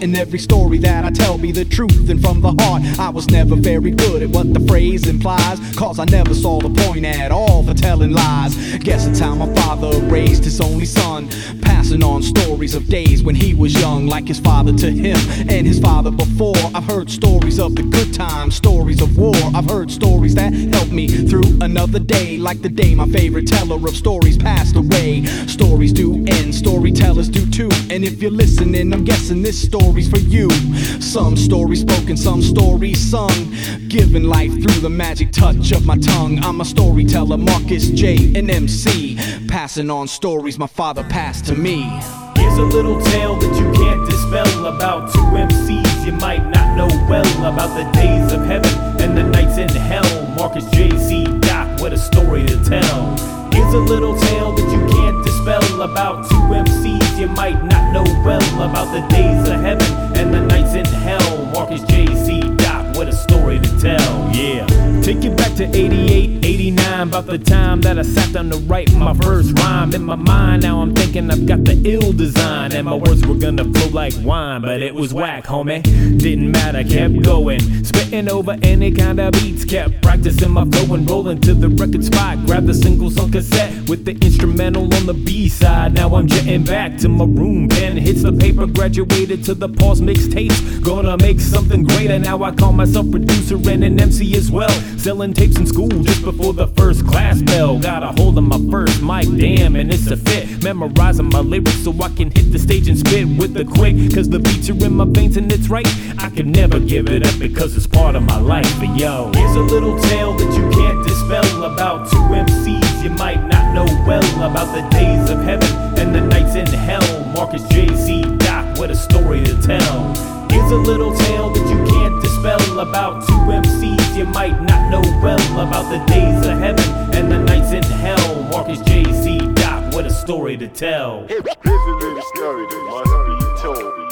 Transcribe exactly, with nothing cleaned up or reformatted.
and every story that I tell be the truth and from the heart. I was never very good at what the phrase implies, cause I never saw the point at all for telling lies. Guess it's how my father raised his only son, passing on stories of days when he was young, like his father to him and his father before. I've heard stories of the good times, stories of war. I've heard stories that helped me through another day, like the day my favorite teller of stories passed away. Stories do end, storytellers do too, and if you're listening, I'm guessing this story's for you. Some stories spoken, some stories sung, giving life through the magic touch of my tongue. I'm a storyteller, Marcus J, an M C, passing on stories my father passed to me. Here's a little tale that you can't dispel about two M Cs you might not know well, about the days of heaven and the nights in hell. Marcus J C Doc, what a story to tell. Here's a little tale that you can't dispel about two M Cs you might not know well, about the days of heaven and the nights in hell. Marcus J C Doc, what a story to tell. Yeah, take it back to eighty-eight, eighty-nine, about the time that I sat down to write my first rhyme. In my mind now I'm thinking I've got the ill design, and my words were gonna flow like wine, but it was whack, homie. Didn't matter, kept going, spitting over any kind of beats, kept practicing my flow and rolling to the record spot. Grabbed the singles on cassette with the instrumental on the B-side. Now I'm jetting back to my room, pen hits the paper, graduated to the Pulse mixtapes. Gonna make something greater, now I call myself producer and an M C as well. Selling tapes in school just before the first class bell. Got a hold of my first mic, damn, and it's a fit. Memorizing my lyrics so I can hit the stage and spit with the quick, cause the beats are in my veins and it's right. I can never give it up because it's part of my life. But yo, here's a little tale that you can't dispel about two M Cs you might not know well, about the days of heaven and the nights in hell. Marcus J C Doc, what a story to tell. Here's a little tale that you can't dispel about two M Cs you might not know well, about the days of heaven and the nights in hell. Marcus J C Doc, what a story to tell. Here's a little story that must be told.